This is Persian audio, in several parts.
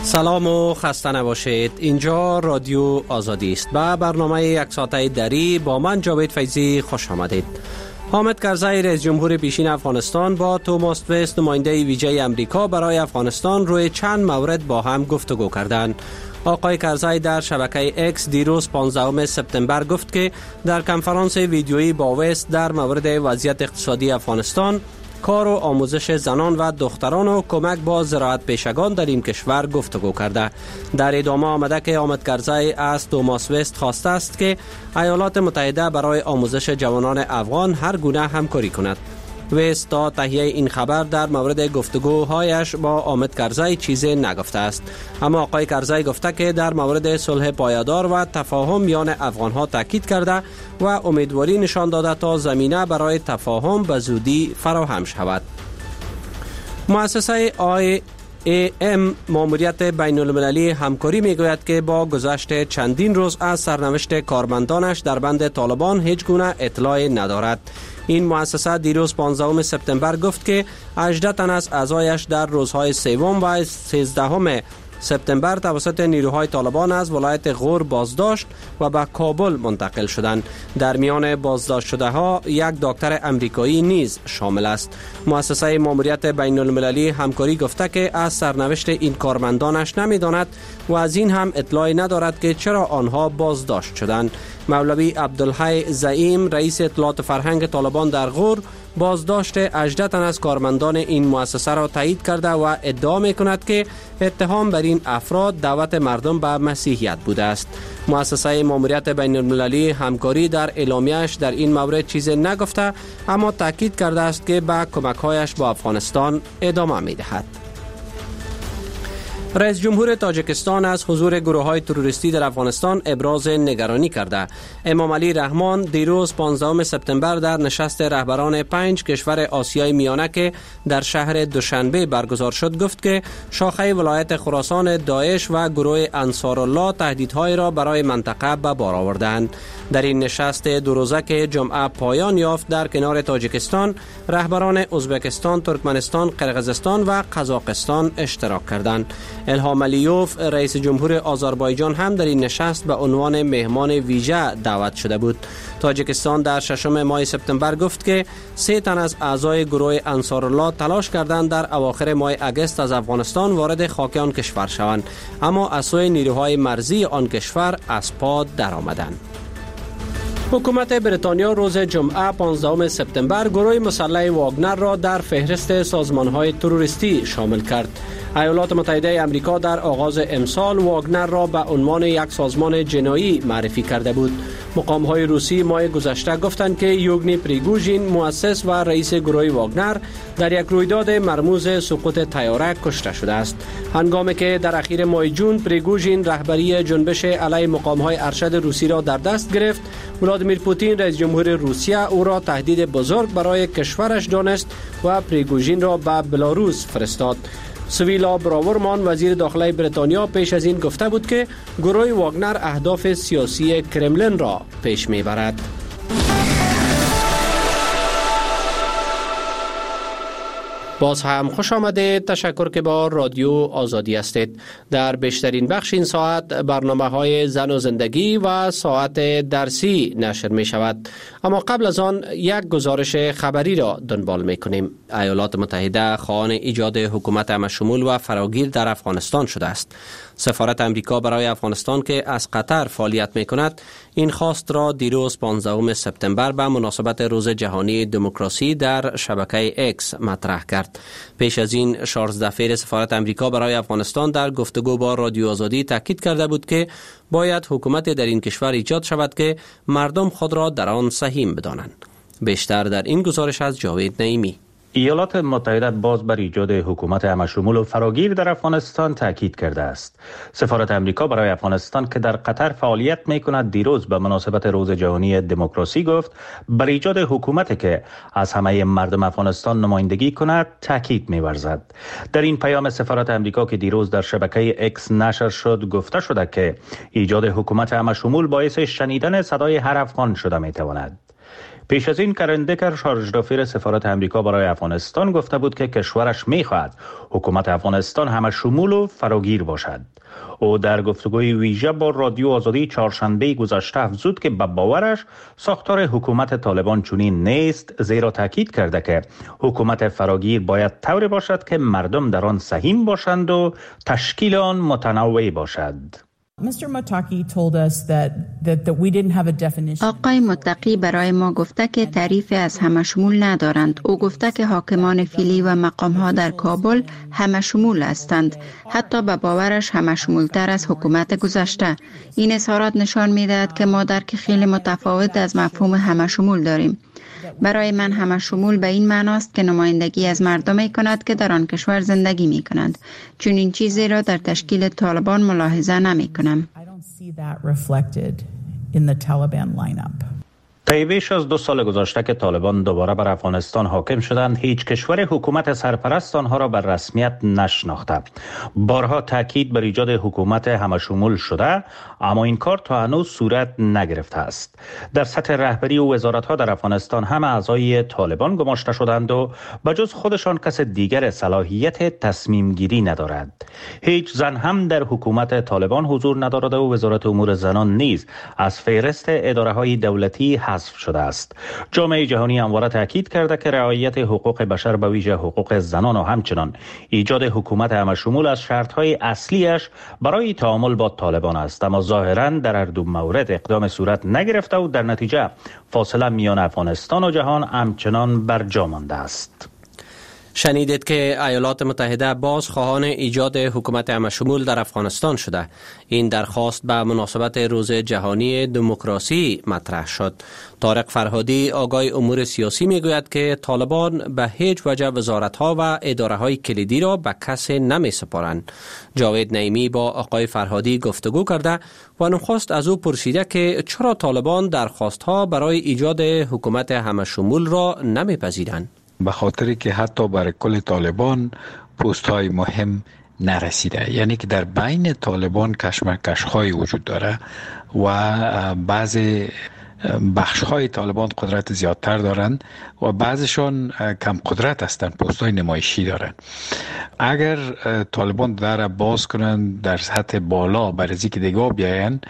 سلام و خسته نباشید. اینجا رادیو آزادی است. با برنامه یک ساعته دری با من جاوید فیضی خوش آمدید. حامد کرزی رئیس جمهور پیشین افغانستان با توماس وست نماینده ویژه امریکا برای افغانستان روی چند مورد با هم گفتگو کردند. آقای کرزی در شبکه اکس دیروز 15 سپتامبر گفت که در کنفرانس ویدیویی با وست در مورد وضعیت اقتصادی افغانستان، کار و آموزش زنان و دختران و کمک با زراعت پیشگان در این کشور گفتگو کرده. در ادامه آمده که حامد کرزی از توماس وست خواسته است که ایالات متحده برای آموزش جوانان افغان هر گونه همکاری کند. وست تا تهیه این خبر در مورد گفتگوهایش با حامد کرزی چیزی نگفته است، اما آقای کرزی گفته که در مورد صلح پایدار و تفاهم میان افغانها تاکید کرده و امیدواری نشان داده تا زمینه برای تفاهم به زودی فراهم شود. مؤسسه IAM ماموریت بین المللی همکاری میگوید که با گذشت چندین روز از سرنوشت کارمندانش در بند طالبان هیچ گونه اطلاعی ندارد. این مؤسسه دیروز 15 سپتامبر گفت که 18 تن از اعضایش در روزهای 3 و 13 سپتامبر توسط نیروهای طالبان از ولایت غور بازداشت و به کابل منتقل شدند. در میان بازداشت شده ها یک دکتر امریکایی نیز شامل است. مؤسسه ماموریت بین المللی همکاری گفته که از سرنوشت این کارمندانش نمیداند و از این هم اطلاعی ندارد که چرا آنها بازداشت شدند. مولوی عبدالحی زعیم رئیس اطلاعات فرهنگ طالبان در غور بازداشت 18 تن از کارمندان این مؤسسه را تایید کرده و ادعا می کند که اتهام بر این افراد دعوت مردم به مسیحیت بوده است. مؤسسه ماموریت بین المللی همکاری در اعلامیه‌اش در این مورد چیزی نگفته، اما تاکید کرده است که به کمک‌هایش با افغانستان ادامه می دهد. رئیس جمهور تاجیکستان از حضور گروه‌های تروریستی در افغانستان ابراز نگرانی کرده. امام علی رحمان دیروز 15 سپتامبر در نشست رهبران 5 کشور آسیای میانه که در شهر دوشنبه برگزار شد گفت که شاخه ولایت خراسان داعش و گروه انصارالله تهدیدهای را برای منطقه به بار آوردند. در این نشست دو روزه که جمعه پایان یافت در کنار تاجیکستان، رهبران ازبکستان، ترکمنستان، قرقیزستان و قزاقستان اشتراک کردند. الهام علیوف رئیس جمهور آذربایجان هم در این نشست به عنوان مهمان ویژه دعوت شده بود. تاجیکستان در 6 ماه سپتامبر گفت که 3 تن از اعضای گروه انصارالله تلاش کردند در اواخر ماه اگست از افغانستان وارد خاک آن کشور شوند، اما از سوی نیروهای مرزی آن کشور از پا درآمدند. حکومت بریتانیا روز جمعه 15 سپتامبر گروه مسلح واگنر را در فهرست سازمان‌های تروریستی شامل کرد. ایالات متحده امریکا در آغاز امسال واگنر را به عنوان یک سازمان جنایی معرفی کرده بود. مقام‌های روسی ماه گذشته گفتند که یوگنی پریگوژین مؤسس و رئیس گروه واگنر در یک رویداد مرموز سقوط طیاره کشته شده است. هنگامی که در اخیر ماه جون پریگوژین رهبری جنبش علیه مقام‌های ارشد روسی را در دست گرفت، ولادیمیر پوتین رئیس جمهور روسیه او را تهدید بزرگ برای کشورش دانست و پریگوژین را به بلاروس فرستاد. سویلا براورمان وزیر داخلی بریتانیا پیش از این گفته بود که گروه واگنر اهداف سیاسی کرملین را پیش میبرد. باز هم خوش آمده. تشکر که با رادیو آزادی هستید. در بیشترین بخش این ساعت برنامه‌های زن و زندگی و ساعت درسی نشر می شود، اما قبل از آن یک گزارش خبری را دنبال می کنیم. ایالات متحده خواهان ایجاد حکومت همه‌شمول و فراگیر در افغانستان شده است. سفارت امریکا برای افغانستان که از قطر فعالیت می کند این خواست را دیروز 15 سپتامبر به مناسبت روز جهانی دموکراسی در شبکه اکس مطرح کرد. پیش از این چارلز دفیر سفارت امریکا برای افغانستان در گفتگو با رادیو آزادی تاکید کرده بود که باید حکومت در این کشور ایجاد شود که مردم خود را در آن سهیم بدانند. بیشتر در این گزارش از جاوید نعیمی. ایالات متحده باز بر ایجاد حکومت همه‌شمول و فراگیر در افغانستان تاکید کرده است. سفارت امریکا برای افغانستان که در قطر فعالیت می‌کند دیروز به مناسبت روز جهانی دموکراسی گفت بر ایجاد حکومتی که از همه مردم افغانستان نمایندگی کند تاکید می‌ورزد. در این پیام سفارت امریکا که دیروز در شبکه اکس نشر شد گفته شده که ایجاد حکومت همه‌شمول باعث شنیدن صدای هر افغان شده می‌تواند. پیش از این کرندکر شارژ سفارت امریکا برای افغانستان گفته بود که کشورش می‌خواهد حکومت افغانستان همه شمول و فراگیر باشد. او در گفتگوی ویژه با رادیو آزادی چهارشنبه گذشته افزود که به باورش ساختار حکومت طالبان چنین نیست، زیرا تاکید کرده که حکومت فراگیر باید طوری باشد که مردم در آن سهیم باشند و تشکیل آن متنوع باشد. آقای متقی برای ما گفته که تعریف از همه شمول ندارند. او گفته که حاکمان فعلی و مقام‌ها در کابل همه شمول هستند، حتی به باورش همه شمولتر از حکومت گذشته. این اظهارات نشان می‌دهد که ما درک خیلی متفاوت از مفهوم همه شمول داریم. برای من همه شمول به این معناست که نمایندگی از مردمی کند که در آن کشور زندگی می کنند. چون این چیزی را در تشکیل طالبان ملاحظه نمی کنم. طی بیش از 2 سال گذشته که طالبان دوباره بر افغانستان حاکم شدند، هیچ کشور حکومت سرپرست آنها را بر رسمیت نشناخته. بارها تاکید بر ایجاد حکومت همشمول شده، اما این کار تا هنوز صورت نگرفته است. در سطح رهبری و وزارت‌ها در افغانستان همه اعضای طالبان گماشته شدند و بجز خودشان کس دیگر صلاحیت تصمیم گیری ندارد. هیچ زن هم در حکومت طالبان حضور ندارد و وزارت امور زنان نیز از فهرست اداره‌های دولتی حذف شده است. جامعه جهانی همواره تاکید کرده که رعایت حقوق بشر به ویژه حقوق زنان و همچنان ایجاد حکومت همشمول از شرط‌های اصلیش برای تعامل با طالبان است، اما ظاهراً در هر دو مورد اقدام صورت نگرفته و در نتیجه فاصله میان افغانستان و جهان همچنان برجا مانده است. شنیدید که ایالات متحده باز خواهان ایجاد حکومت همشمول در افغانستان شده. این درخواست به مناسبت روز جهانی دموکراسی مطرح شد. طارق فرهادی آگای امور سیاسی میگوید که طالبان به هیچ وجه وزارت‌ها و اداره‌های کلیدی را به کسی نمی‌سپارند. جاوید نعیمی با آقای فرهادی گفتگو کرده و نخست از او پرسیده که چرا طالبان درخواست‌ها برای ایجاد حکومت همشمول را نمی‌پذیرند. به خاطری که حتی برای کل طالبان پست های مهم نرسیده، یعنی که در بین طالبان کشمکش های وجود داره و بعضی بخش های طالبان قدرت زیادتر دارند و بعضشان کم قدرت هستند، پست های نمایشی دارند. اگر طالبان در باز کنند در سطح بالا برای که دیگه بیاین،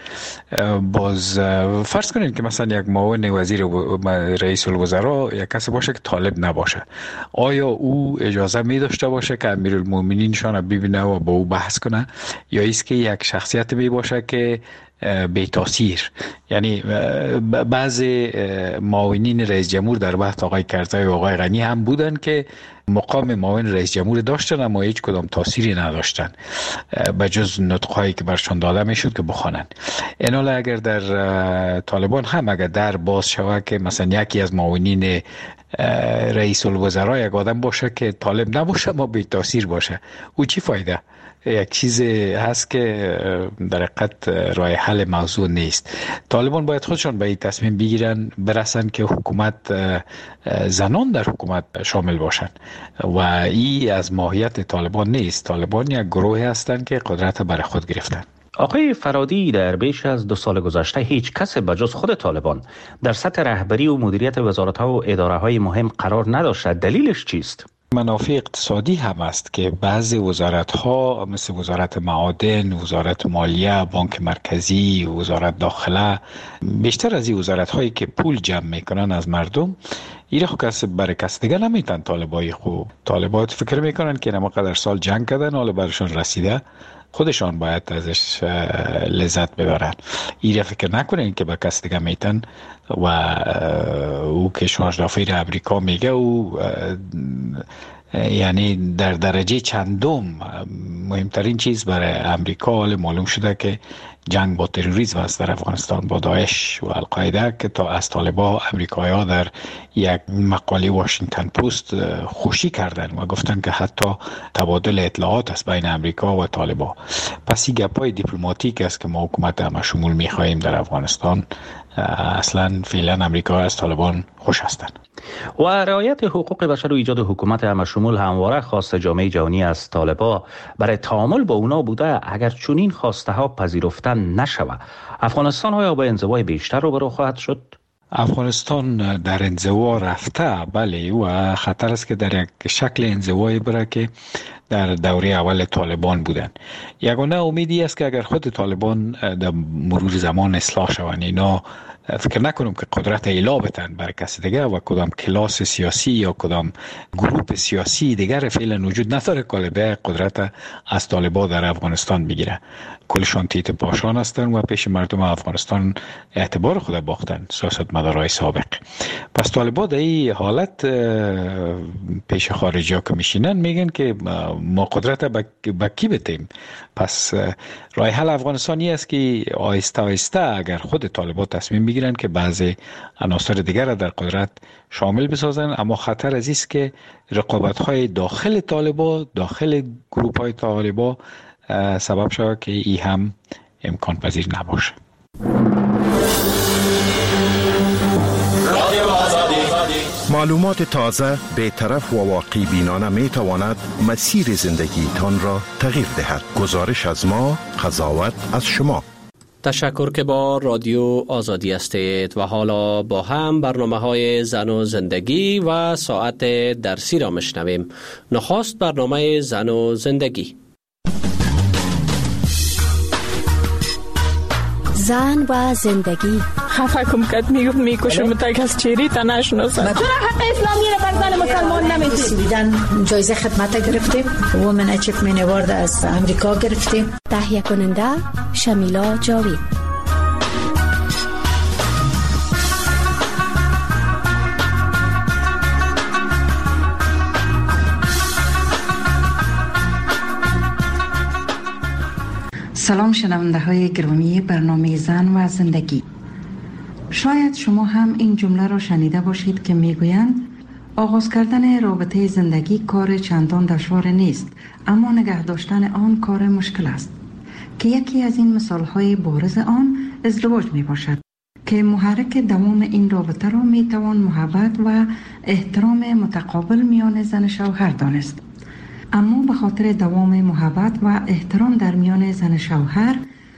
باز فرض کنید که مثلا یک معاون وزیر رئیس الوزراء یک کسی باشه که طالب نباشه، آیا او اجازه می داشته باشه که امیرالمومنین شان ببینه و با او بحث کنه، یا است که یک شخصیت می باشه که بی تاثیر؟ یعنی بعضی معاونین رئیس جمهور در وقت آقای کرزی و آقای غنی هم بودن که مقام معاون رئیس جمهور داشتن اما هیچ کدام تاثیری نداشتن به جز نطقهایی که برشان داده میشد که بخوانن. این حالا اگر در طالبان هم اگر در باز شود که مثلا یکی از معاونین رئیس الوزراء یک آدم باشه که طالب نباشه اما بی تاثیر باشه، او چی فایده؟ یک چیز هست که در حقیقت راه حل موضوع نیست. طالبان باید خودشان به این تصمیم بگیرن برسن که حکومت زنان در حکومت شامل باشن و این از ماهیت طالبان نیست. طالبان یک گروه هستند که قدرت برای خود گرفتن. آقای فرادی، در بیش از 2 سال گذشته هیچ کس بجز خود طالبان در سطح رهبری و مدیریت وزارت‌ها و اداره‌های مهم قرار نداشته. دلیلش چیست؟ منافع اقتصادی هم است که بعضی وزارت‌ها مثل وزارت معادن، وزارت مالیه، بانک مرکزی، وزارت داخله، بیشتر از این وزارت‌هایی که پول جمع میکنن از مردم، ایره خو کس برای کس دیگه نمیتن. طالبای خوب طالبات فکر میکنن که نما قدر سال جنگ کردن حالا برشان رسیده، خودشان باید ازش لذت ببرن. ایره فکر نکنین که به کس دیگه میتن و او که شارژدافیر امریکا میگه او یعنی در درجه چندم مهمترین چیز برای امریکا حال معلوم شده که جنگ با تروریسم است در افغانستان با داعش و القاعده که تا از طالبان امریکایی‌ها در یک مقاله واشنگتن پست خوشی کردن و گفتن که حتی تبادل اطلاعات است بین امریکا و طالبان. پس این گپ‌های دیپلماتیک است که ما حکومت همشمول می‌خواهیم در افغانستان. اصلا فعلا امریکا از طالبان خوش هستند. و رعایت حقوق بشر و ایجاد حکومت همشمول همواره خواست جامعه جهانی از طالبان برای تعامل با اونا بوده. اگر چنین خواسته ها پذیرفته نشود، افغانستان ها با انزوای بیشتر روبرو خواهد شد. افغانستان در انزوا رفته، بله، و خطر است که در یک شکل انزوایی بره که در دوره اول طالبان بودن. یگانه امیدی است که اگر خود طالبان در مرور زمان اصلاح شوند، اینا فکر نکنم که قدرت اعلا بتن بر کسی دیگه و کدام کلاس سیاسی یا کدام گروه سیاسی دیگر فعلا وجود نداره که قدرت از طالبان در افغانستان بگیره. کلشان تیت پاشان هستند و پیش مردم افغانستان اعتبار خود باختن، سیاستمدارای سابق. پس طالبان در این حالت پیش خارجی ها که میشینن میگن که ما قدرت به کی بتیم. پس راه حل افغانستانی است که آهسته آهسته اگر خود طالبان تصمیم بگیرن که بعضی عناصر دیگر را در قدرت شامل بسازن، اما خطر از است که رقابت‌های داخل طالبان، داخل گروه‌های طالبان سبب شود که این هم امکان پذیر نباشه. معلومات تازه، بی‌طرف و واقعی بینانه می تواند مسیر زندگی تان را تغییر دهد. گزارش از ما، قضاوت از شما. تشکر که با رادیو آزادی هستید و حالا با هم برنامه‌های زن و زندگی و ساعت درسی را میشنویم. نخست برنامه زن و زندگی. زن و زندگی. خفه کم کت میکشم تا کس چیری تا نشناسم. چرا حق اسلامی را بر زن مسلمان نمیدید؟ سویدن جایزه خدمت گرفتیم، وومن اچیومنت اوارد از امریکا گرفتیم. تهیه کننده شمیلا جاوید. سلام شنونده های گرامی برنامه زن و زندگی. شاید شما هم این جمله را شنیده باشید که میگویند آغاز کردن رابطه زندگی کار چندان دشوار نیست، اما نگه داشتن آن کار مشکل است، که یکی از این مثال های بارز آن ازدواج می باشد که محرک دوام این رابطه را می توان محبت و احترام متقابل میان زن شوهر دانست. اما به خاطر دوام محبت و احترام در میان زن شوهر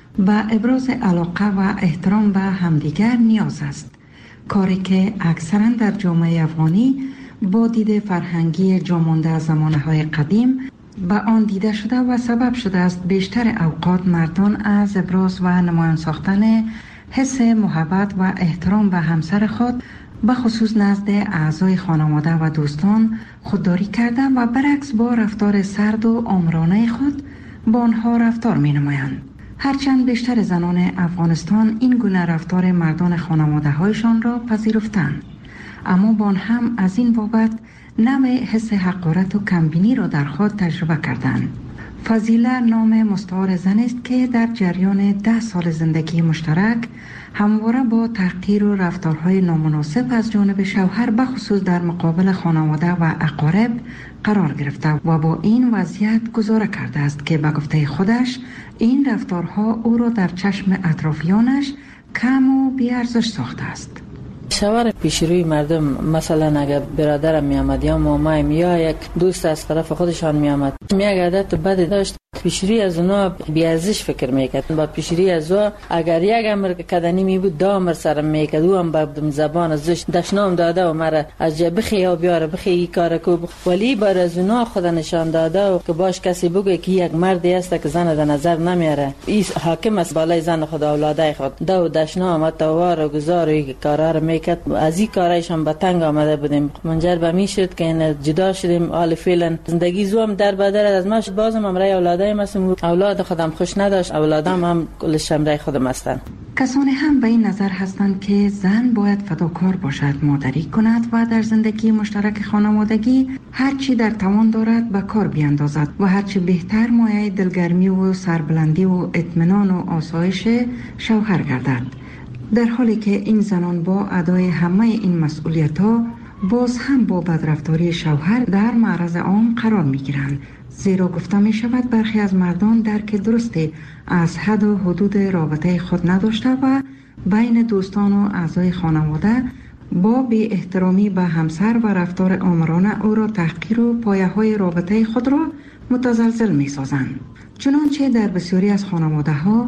و ابراز علاقه و احترام به همدیگر نیاز است، کاری که اکثرا در جامعه افغانی با دید فرهنگی جامانده از زمانه‌های قدیم به آن دیده شده و سبب شده است بیشتر اوقات مردان از ابراز و نمایان ساختن حس محبت و احترام به همسر خود به خصوص نزد اعضای خانواده و دوستان خودداری کرده و برعکس با رفتار سرد و آمرانه خود با آنها رفتار می نمایند. هرچند بیشتر زنان افغانستان این گونه رفتار مردان خانواده هایشان را پذیرفتند، اما با آن هم از این بابت نوع حس حقارت و کمبینی را در خود تجربه کردند. فضیله نام مستعار زن است که در جریان 10 سال زندگی مشترک همواره با تحقیر و رفتارهای نامناسب از جانب شوهر به خصوص در مقابل خانواده و اقارب قرار گرفته و با این وضعیت گزاره کرده است که به گفته خودش این رفتارها او را در چشم اطرافیانش کم و بی‌ارزش ساخته است. شوهر پیشروی مردم، مثلا اگر برادرم می آمد یا مامایم یا یک دوست از طرف خودشان می آمد، یک عادت بد داشت، پیشروی از اونا بی‌ارزش فکر میکرد. با پیشروی از او اگر یک امر کدنی می بود دا امر سرم میکرد، او هم به زبان ازش دشنام داده و مرا از جا بخی و بیاره بخی ای کار کو، ولی بر از اونا خود نشان داده و که باش کسی بگه که یک مردی است که زن در نظر نمیاره، این حاکم است بالای زن خود اولادای خود، دا و دشنام توار و گزار و کارا رو میکرد. از این کارایش هم به تنگ آمده بودیم، منجر به می شد که این جدا شدیم. حال فعلا زندگی زوم در بدر از ما شد، بازم امرای اولادای اولاد خودم خوش نداشت، اولادم هم کلش امرای خودم هستن. کسانی هم به این نظر هستند که زن باید فداکار باشد، مادری کند و در زندگی مشترک خانوادگی هرچی در توان دارد به کار بیاندازد و هرچی بهتر مایه دلگرمی و سربلندی و اطمینان و آسایش شوهر گردد، در حالی که این زنان با ادای همه این مسئولیت‌ها باز هم با بدرفتاری شوهر در معرض آن قرار می‌گیرند، زیرا گفته می شود برخی از مردان درک درستی از حد و حدود رابطه خود نداشته و بین دوستان و اعضای خانواده با بی احترامی به همسر و رفتار آمرانه او را تحقیر و پایه های رابطه خود را متزلزل می سازند. چنانچه در بسیاری از خانواده ها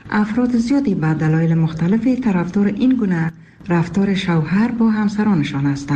افراد زیادی به دلایل مختلفی طرفدار این گونه رفتار شوهر با همسرانشان هستند.